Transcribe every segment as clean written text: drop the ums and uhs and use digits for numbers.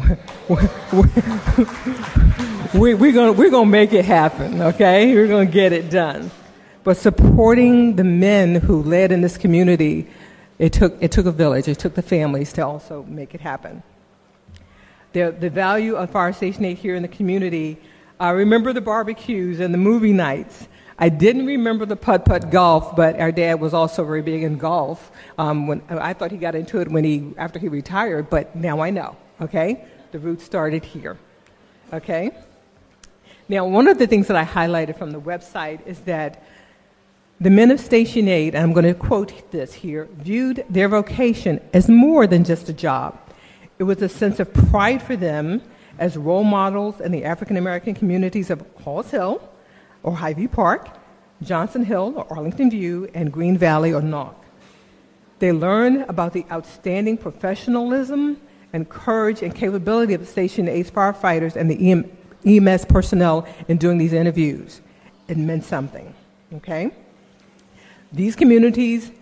we're gonna make it happen, okay? We're gonna get it done. But supporting the men who led in this community, it took a village. It took the families to also make it happen. The value of Fire Station 8 here in the community, I remember the barbecues and the movie nights. I didn't remember the putt-putt golf, but our dad was also very big in golf. When I thought he got into it after he retired, but now I know, okay? The roots started here, okay? Now, one of the things that I highlighted from the website is that the men of Station 8, and I'm going to quote this here, viewed their vocation as more than just a job. It was a sense of pride for them as role models in the African-American communities of Halls Hill, or Highview Park, Johnson Hill, or Arlington View, and Green Valley, or Knock. They learned about the outstanding professionalism and courage and capability of Station 8's firefighters and the EMS personnel in doing these interviews. It meant something, okay? These communities,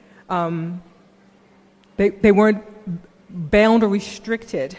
they weren't bound or restricted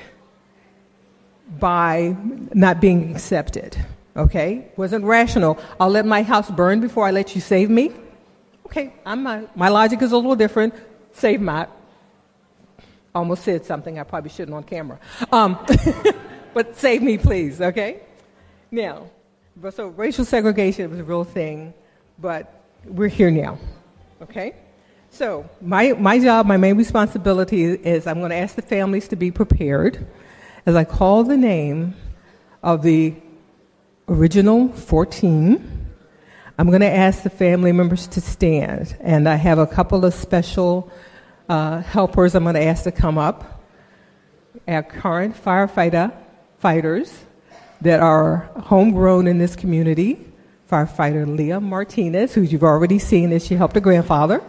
by not being accepted. Okay, wasn't rational. I'll let my house burn before I let you save me. Okay, my logic is a little different. Save my. Almost said something I probably shouldn't on camera. But save me, please. Okay. Now, so racial segregation was a real thing, but we're here now. Okay. So my job, my main responsibility is I'm going to ask the families to be prepared as I call the name of the original 14. I'm going to ask the family members to stand, and I have a couple of special helpers I'm going to ask to come up. Our current firefighters that are homegrown in this community. Firefighter Leah Martinez, who you've already seen as she helped her grandfather.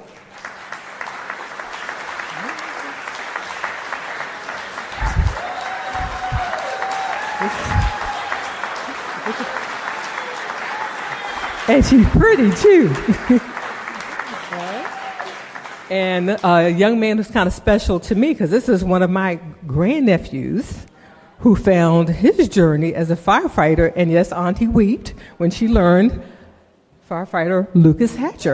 And she's pretty, too. And a young man who's kind of special to me, because this is one of my grandnephews who found his journey as a firefighter. And yes, Auntie wept when she learned firefighter Lucas Hatcher.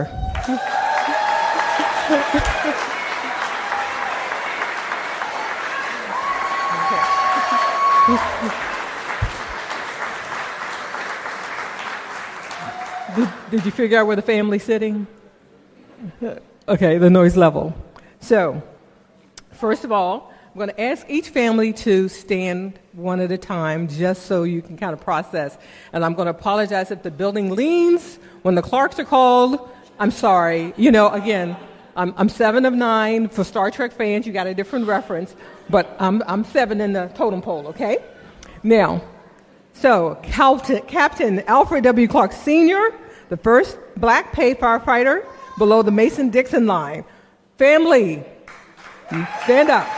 Did you figure out where the family's sitting? Okay, the noise level. So, first of all, I'm going to ask each family to stand one at a time just so you can kind of process. And I'm going to apologize if the building leans when the Clarks are called. I'm sorry. You know, again, I'm 7 of 9. For Star Trek fans, you got a different reference. But I'm 7 in the totem pole, okay? Now, so Captain Alfred W. Clark Sr., the first black paid firefighter below the Mason-Dixon line. Family, stand up.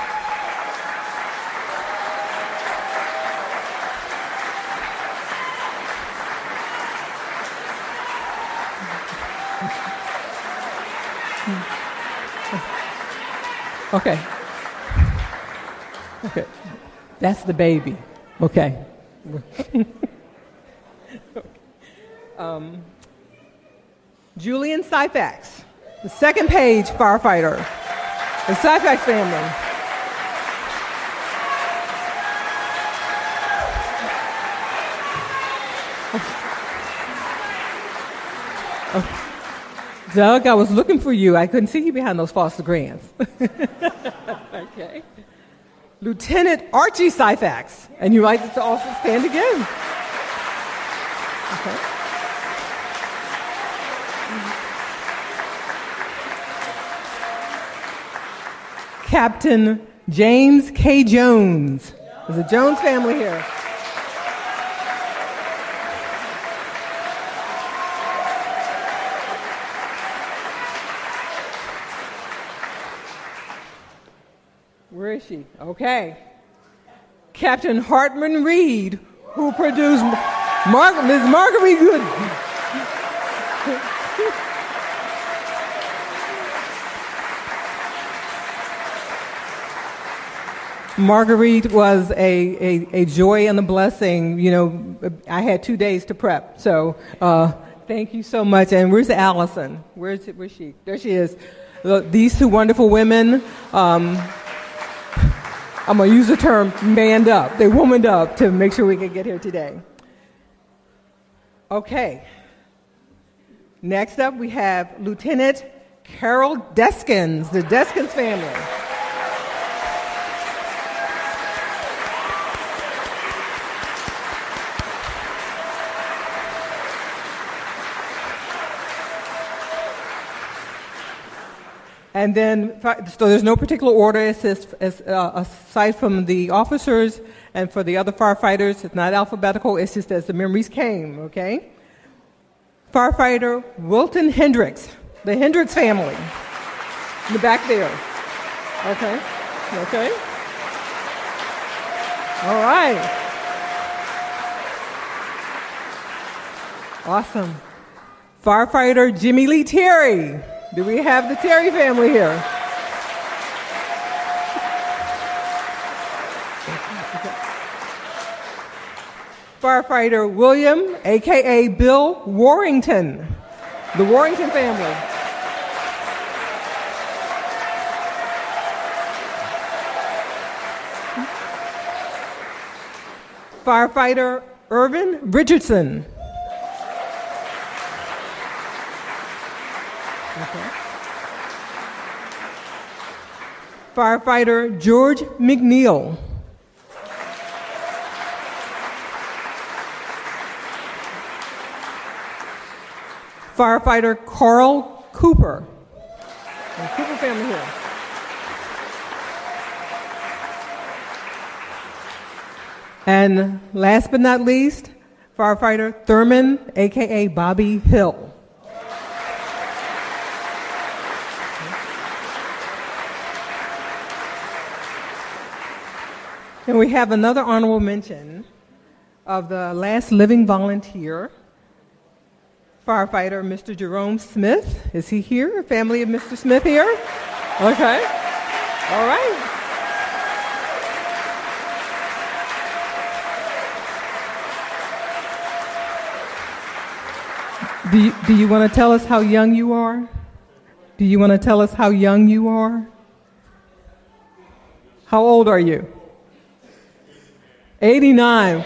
Okay. Okay. That's the baby. Okay. Julian Syfax, the second page firefighter, the Syfax family. Doug, I was looking for you. I couldn't see you behind those foster grants. Okay. Lieutenant Archie Syfax, and you like to also stand again. Okay. Captain James K. Jones. There's a Jones family here. Where is she? Okay. Captain Hartman Reed, who produced Ms. Marguerite Good. Marguerite was a joy and a blessing. You know, I had 2 days to prep, so thank you so much. And where's Allison? Where's she? There she is. These two wonderful women, I'm going to use the term manned up. They womaned up to make sure we could get here today. Okay. Next up, we have Lieutenant Carol Deskins, the Deskins family. And then, so there's no particular order aside from the officers and for the other firefighters. It's not alphabetical. It's just as the memories came, okay? Firefighter Wilton Hendricks, the Hendricks family, in the back there. Okay, okay. All right. Awesome. Firefighter Jimmy Lee Terry. Do we have the Terry family here? Firefighter William, a.k.a. Bill Warrington, the Warrington family. Firefighter Irvin Richardson. Okay. Firefighter George McNeil. Firefighter Carl Cooper. The Cooper family here. And last but not least, Firefighter Thurman, a.k.a. Bobby Hill. And we have another honorable mention of the last living volunteer, firefighter Mr. Jerome Smith. Is he here? Family of Mr. Smith here? Okay. All right. Do you want to tell us how young you are? Do you want to tell us how young you are? How old are you? 89.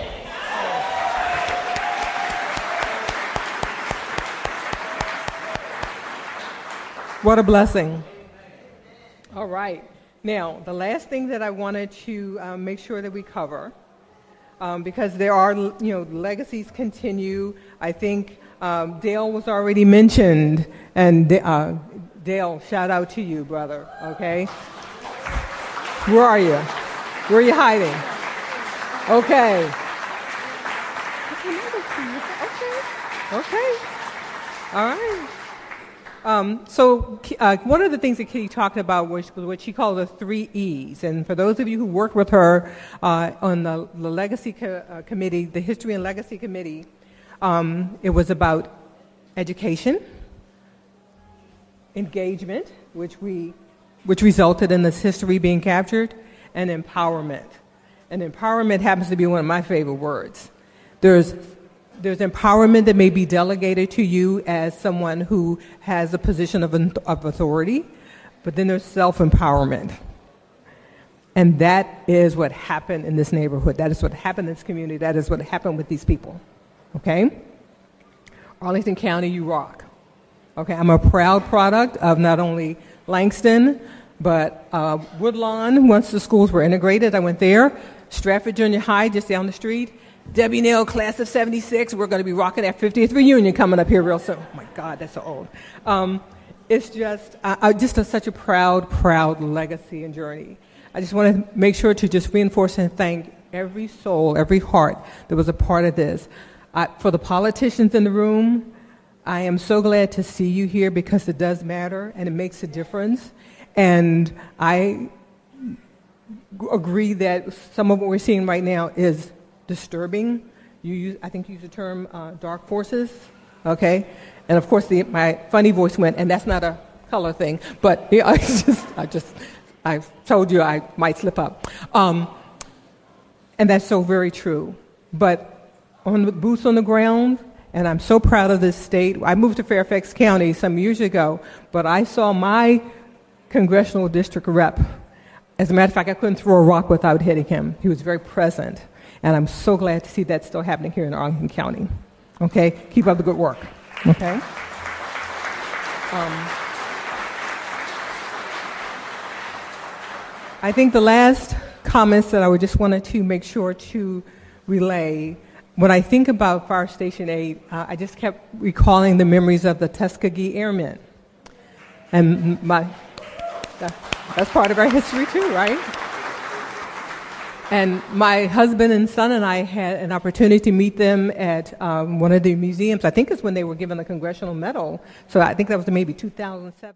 What a blessing. All right. Now, the last thing that I wanted to make sure that we cover, because there are, legacies continue. I think Dale was already mentioned, and Dale, shout out to you, brother, okay? Where are you? Where are you hiding? Okay. Okay. All right. So one of the things that Kitty talked about was what she called the 3 E's. And for those of you who worked with her on the Legacy Committee, the History and Legacy Committee, it was about education, engagement, which resulted in this history being captured, and empowerment. And empowerment happens to be one of my favorite words. There's empowerment that may be delegated to you as someone who has a position of authority, but then there's self-empowerment. And that is what happened in this neighborhood. That is what happened in this community. That is what happened with these people. Okay? Arlington County, you rock. Okay, I'm a proud product of not only Langston, but Woodlawn. Once the schools were integrated, I went there. Stratford Junior High, just down the street. Debbie Neal, class of 76. We're going to be rocking our 50th reunion coming up here real soon. Oh, my God, that's so old. It's just such a proud legacy and journey. I just want to make sure to just reinforce and thank every soul, every heart that was a part of this. For the politicians in the room, I am so glad to see you here because it does matter and it makes a difference. And I agree that some of what we're seeing right now is disturbing. I think you used the term dark forces, okay? And of course, my funny voice went, and that's not a color thing, but yeah, I told you I might slip up. And that's so very true. But on the boots on the ground, and I'm so proud of this state. I moved to Fairfax County some years ago, but I saw my congressional district rep. As a matter of fact, I couldn't throw a rock without hitting him. He was very present. And I'm so glad to see that still happening here in Arlington County. Okay? Keep up the good work. Okay? I think the last comments that I would just wanted to make sure to relay, when I think about Fire Station 8, I just kept recalling the memories of the Tuskegee Airmen. And that's part of our history too, right? And my husband and son and I had an opportunity to meet them at one of the museums. I think it's when they were given the Congressional Medal. So I think that was maybe 2007.